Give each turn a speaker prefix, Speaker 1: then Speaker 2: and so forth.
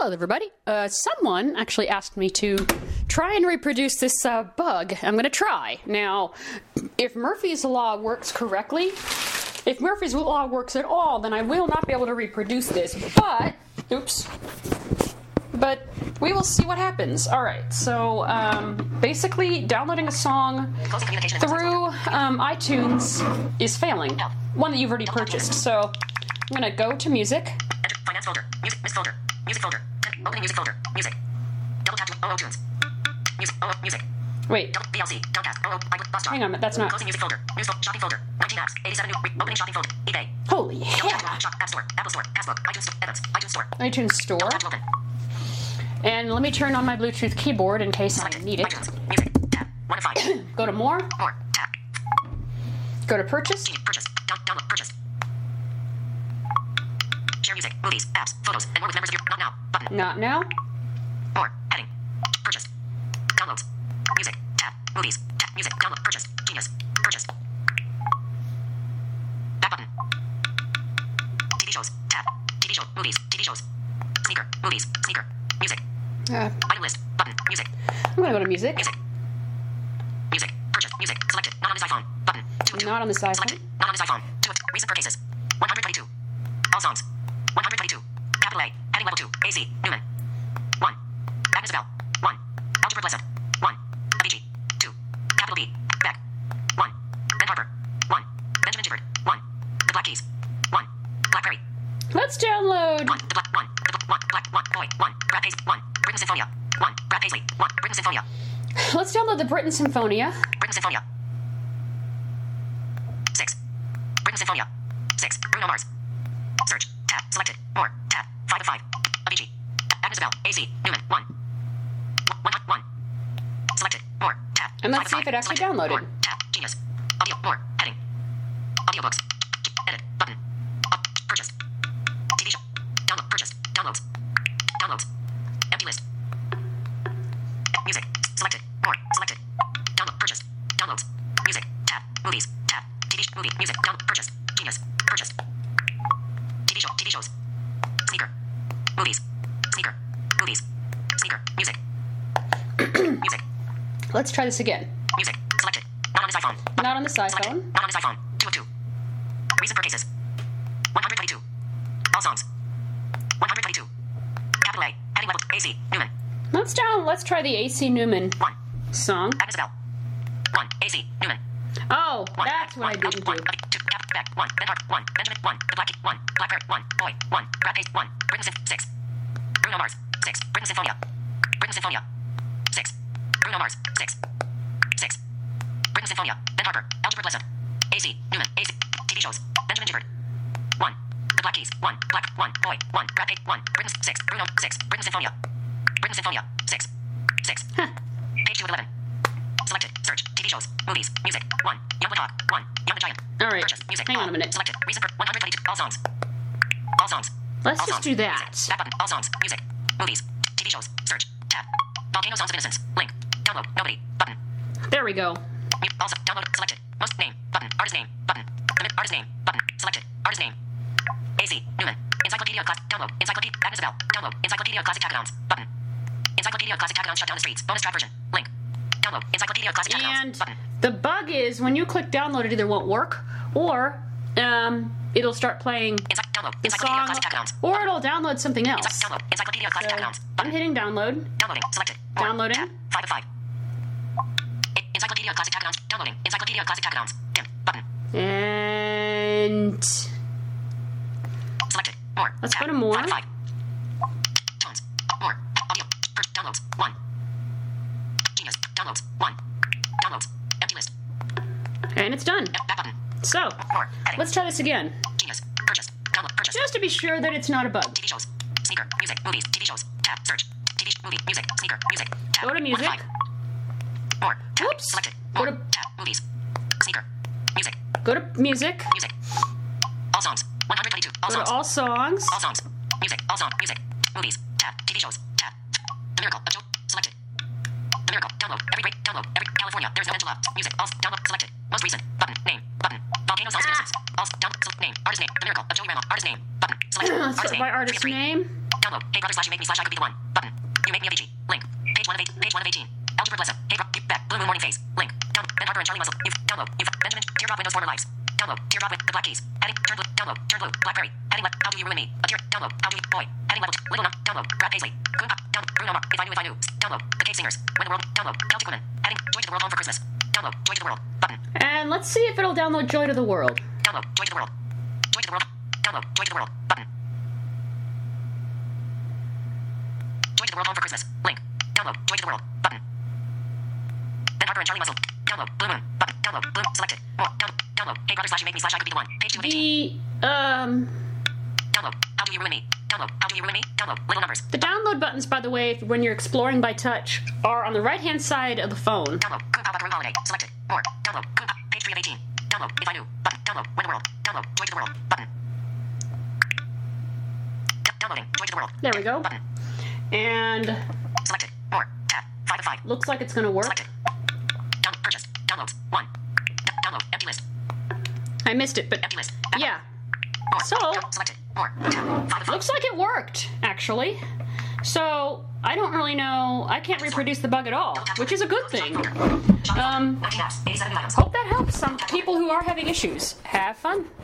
Speaker 1: Hello, everybody. Someone actually asked me to try and reproduce this bug. I'm going to try. Now, if Murphy's Law works correctly, if Murphy's Law works at all, then I will not be able to reproduce this. But, but we will see what happens. All right, so basically downloading a song through iTunes is failing. One that you've already purchased. So I'm going to go to music.
Speaker 2: Enter finance folder. Music. List folder. Music folder. Opening music folder. Music. Double tap to OO tunes. Music. OO music.
Speaker 1: Wait.
Speaker 2: VLC. Downcast. OO. Bus
Speaker 1: Hang on, that's not.
Speaker 2: Closing music folder. News folder. Shopping folder. 19 apps. 87 new. Opening shopping folder. eBay.
Speaker 1: Holy
Speaker 2: Double tap
Speaker 1: hell.
Speaker 2: to shop. App store. Apple store. Passbook. iTunes store. Evans. iTunes store.
Speaker 1: iTunes Store.
Speaker 2: Double tap to open.
Speaker 1: And let me turn on my Bluetooth keyboard in case I
Speaker 2: Selected.
Speaker 1: need it.
Speaker 2: iTunes. Music. Tab. 1 of 5.
Speaker 1: Go to more.
Speaker 2: More. Tab.
Speaker 1: Go to purchase.
Speaker 2: CD. Purchase. Download. Purchase. Share music. Movies. Apps. Photos. And more with members of your. Not now. Button.
Speaker 1: Not now.
Speaker 2: More. Heading. Purchase. Downloads. Music. Tab. Movies. Tab. Music. Download. Purchase. Genius. Purchase. Back button. TV shows. Tab. TV show. Movies. TV shows. Sneaker. Movies. Sneaker. Music. Item list. Button. Music.
Speaker 1: I'm going to go to music.
Speaker 2: Music. Music. Purchase. Music. Selected. Not on this iPhone. Button. 2 of 2.
Speaker 1: Not on this iPhone.
Speaker 2: Selected. Not on this iPhone. 2 of 2. Recent purchases. 122. All songs. 122. Capital A. Heading level 2. AC. Newman. 1. Agnes Bell. 1. Algebra lesson. 1. Avicii. 2. Capital B. Beck. 1. Ben Harper. 1. Benjamin Gifford. 1. The Black Keys. 1. Blackberry.
Speaker 1: Let's download.
Speaker 2: 1. The Black. 1. The Black. 1. Boy. 1. Brad Paisley. 1. Britain Symphonia. 1. Brad Paisley. 1. Britain Symphonia.
Speaker 1: Let's download the Britain Symphonia.
Speaker 2: Britain Symphonia. 6. Britain Symphonia. 6. Bruno Mars. Search. Tab. Selected. More. Tab. 5 of 5. Avicii. Agnes Bell. AC. Newman. 1. 1. Selected. More. Tab.
Speaker 1: And let's
Speaker 2: 5 of
Speaker 1: see if
Speaker 2: 5.
Speaker 1: it actually
Speaker 2: Selected.
Speaker 1: downloaded.
Speaker 2: More. Tab. Genius. Audio. More. Heading. Audiobooks. Edit. Button. Purchase. TV show. Download. Purchase. Downloads. Downloads. Empty list. Music. Selected. More. Selected. Download. Purchase. Downloads. Music. Tab. Movies. Tab. TV. Movie. Music. Download. Purchase. Genius. Purchase. TV show. TV shows. Sneaker. Movies. Sneaker. Movies. Sneaker. Music. Music.
Speaker 1: Let's try this again.
Speaker 2: Music. Selected. Not on this iPhone.
Speaker 1: Not on this
Speaker 2: Selected.
Speaker 1: iPhone.
Speaker 2: Not on this iPhone. 2 of 2. Recent purchases. 122. All songs. 122. Capital A. Heading level. AC. Newman.
Speaker 1: Let's try the AC Newman
Speaker 2: 1.
Speaker 1: song.
Speaker 2: Agnes Bell. 1. AC. Newman.
Speaker 1: Oh,
Speaker 2: 1.
Speaker 1: that's what I didn't do.
Speaker 2: 1. 2. Cap. Beck. 1. Ben Hart. 1. Benjamin. 1. The Black Key. 1. Blackberry. 1. Boy. 1. Brad Paisley. 1. Britain Symphonia. 6. Bruno Mars. 6. Britain Symphonia. Britain Symphonia. 6. Bruno Mars. 6. 6. Britain Symphonia. Ben Harper. Algebra lesson. AC. Newman. AC. TV shows. Benjamin Gifford. 1. The Black Keys. 1. Black. 1. Boy. 1. Brad Paisley. 1. Britain. 6. Bruno. 6. Britain Symphonia. Britain Symphonia. 6. 6.
Speaker 1: Huh.
Speaker 2: Page 2 of 11. Selected. Search. TV shows. Movies. Music. 1. Young Hawk. 1. Young Giant.
Speaker 1: All right.
Speaker 2: Purchase. Music.
Speaker 1: Hang on
Speaker 2: All.
Speaker 1: a minute.
Speaker 2: Selected. Recent. 122. All songs. All songs.
Speaker 1: Let's
Speaker 2: All
Speaker 1: just
Speaker 2: songs.
Speaker 1: do that.
Speaker 2: Music. Back button. All songs. Music. Movies. TV shows. Search. Tab. Volcano Songs of Innocence. Link. Download. Nobody. Button.
Speaker 1: There we go.
Speaker 2: Mute. Also. Download. Selected. Most name. Button. Artist name. Button. Artist name. Button. Selected. Artist name. AC. Newman. Encyclopedia of Classic. Download. Encyclopedia. Agnes Bell. Download. Encyclopedia of Classic Tagadons. Button. Encyclopedia of Classic Tagadons. Shut down the streets. Bonus track version. Link. Download. Encyclopedia of Classic Tagadons.
Speaker 1: And
Speaker 2: Button.
Speaker 1: the bug is when you click download, it either won't work or it'll start playing
Speaker 2: Download.
Speaker 1: the
Speaker 2: Encyclopedia of
Speaker 1: song,
Speaker 2: Classic Tagadons.
Speaker 1: or it'll download something else.
Speaker 2: Download. Encyclopedia of Classic
Speaker 1: So,
Speaker 2: Tagadons.
Speaker 1: I'm
Speaker 2: Button.
Speaker 1: hitting download.
Speaker 2: Downloading. Selected. More.
Speaker 1: Downloading.
Speaker 2: Tab. 5 of 5. Encyclopedia of Classic Tagadons. Downloading. Encyclopedia of Classic Tagadons. Dim. Button.
Speaker 1: And
Speaker 2: Selected. More.
Speaker 1: Let's
Speaker 2: Tab.
Speaker 1: go to more.
Speaker 2: 5 of 5. Tones. More. Audio. First. Downloads. 1. Genius. Downloads. 1. Downloads. Empty list.
Speaker 1: and it's done.
Speaker 2: Back button.
Speaker 1: So
Speaker 2: More. Heading.
Speaker 1: let's try this again,
Speaker 2: Genius. Purchase. Download. Purchase.
Speaker 1: just to be sure that it's not a bug.
Speaker 2: TV shows. Sneaker. Music. Movies. TV shows. Tab. Search. TV. Movie. Music. Sneaker. Music. Tab.
Speaker 1: Go to
Speaker 2: 1 of
Speaker 1: music.
Speaker 2: 5. More. Tab.
Speaker 1: Whoops.
Speaker 2: Selected.
Speaker 1: Go
Speaker 2: More.
Speaker 1: to-
Speaker 2: Tab. Movies. Sneaker. Music.
Speaker 1: Go to music.
Speaker 2: Music. All songs. 122. All
Speaker 1: Go to
Speaker 2: songs.
Speaker 1: all songs.
Speaker 2: All songs. Music. All songs. Music. Movies. Tab. TV shows. Tab. The Miracle of Joe. Selected. The Miracle. Download. Every great. Download. Every California. There's no Angela. Music. All. Download. Selected. Most recent. Button. Name. Button. Volcano Songs of Innocence. All. Download. Name. Artist name. The Miracle of Joey Rama. Artist name. Button. Selected.
Speaker 1: Sort by artist
Speaker 2: Three of three.
Speaker 1: name.
Speaker 2: Download. Hey brother slash you make me slash I could be the one. Button. You make me a VG. Link. Page 1 of 8. Page 1 of 18. Algebra lesson. Hey bro. You back. Blue moon morning phase. Link. Download. Ben Harper and Charlie Muzzle. You've download. You've Benjamin. Teardrop Windows Former Lives. Download. Teardrop with the black keys. Adding. Turn blue. Download. Turn blue. Blackberry. Adding left. How do you ruin me? A tear. Download. How do you boy? Adding level. Little number. Download. Brad Paisley. Good pop. Download. Bruno Mars. If I knew. Download. The Cave Singers. When the world. Download. Celtic Women. Adding. Joy to the world. Home for Christmas. Download. Joy to the world. Button.
Speaker 1: And let's see if it'll download Joy to the World.
Speaker 2: Download. Joy to the world. Joy to the world. Download. Joy to the world. Button. Joy to the world. Home for Christmas. Link. Download. Joy to the world. Button. Ben Harper and Charlie Muzzle. Download. Blue moon. Button. Download. Blue. Selected. More. Download. Hey brother slash you make me slash I could be the one. Page 2 of 18. Download. How do you ruin me? Download. How do you ruin me? Download. Little numbers.
Speaker 1: The download buttons, by the way, when you're exploring by touch, are on the right-hand side of the phone.
Speaker 2: Download. Coon Pop Buckaroo Holiday. Selected. More. Download. Coon Pop. Page 3 of 18. Download. If I knew. Button. Download. When the world. Download. Joy to the world. Button. Downloading. Joy to the world.
Speaker 1: There we go.
Speaker 2: Button.
Speaker 1: And
Speaker 2: Selected. More. Tab. 5 of 5.
Speaker 1: looks like it's going to work.
Speaker 2: Selected. Download. Purchased. Downloads. 1. Download. Empty list.
Speaker 1: I missed it, but
Speaker 2: Empty list. Back
Speaker 1: yeah.
Speaker 2: More.
Speaker 1: So,
Speaker 2: Selected. More. Tab. 5 of 5.
Speaker 1: looks like it worked, actually. So, I don't really know. I can't reproduce the bug at all, which is a good thing.
Speaker 2: 19 apps. 87 new items.
Speaker 1: Hope that helps some people who are having issues. Have fun.